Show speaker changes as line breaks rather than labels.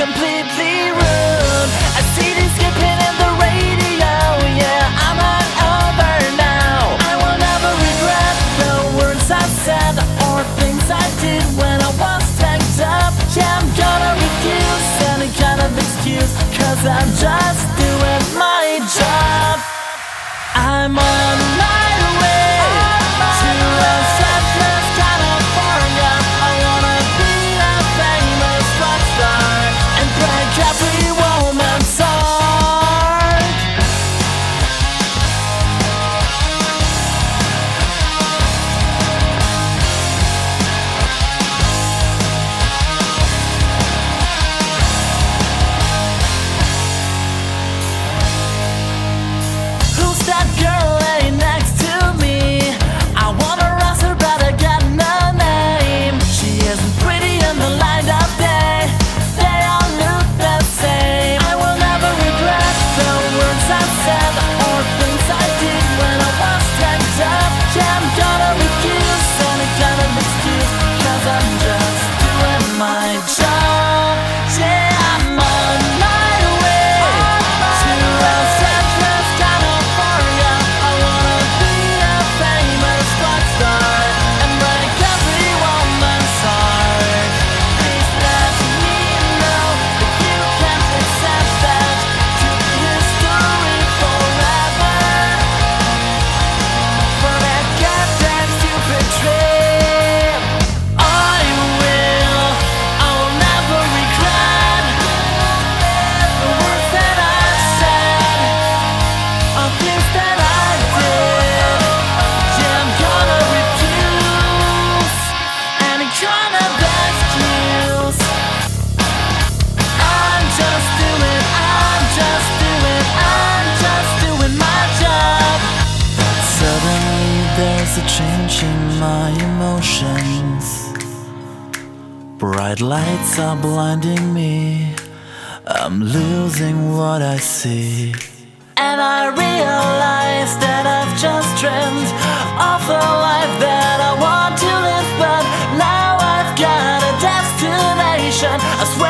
completely rude. I see this skipping in the radio. Yeah, I'm on over now. I will never regret the words I said or things I did when I was tanked up. Yeah, I'm gonna refuse any kind of excuse, 'cause I'm just doing my job. I'm on my way to Los Angeles, California. I wanna be a famous rock star and break every woman's heart. Who's that girl laying next to me? I wanna roast her, but I got no name. She isn't pretty in the light of day. They all look the same. I will never regret the words I said or things I did when I was tanked up. Yeah, I'm gonna refuse any kind of excuse, 'cause I'm just doing my job. Yeah, I'm on my way to Los Angeles, California. I wanna be a famous rock star and break every woman's heart. Please let me know if you can't accept that. Keep history forever for that goddamn stupid trip. I will never regret the words that I said or things that I did. Yeah, I'm gonna refuse any kind of excuse. I'm just doing my job. Suddenly there's a change in my emotions. Bright lights are blinding me. I'm losing what I see. And I realize that I've just dreamed of the life that I want to live. But now I've got a destination. I swear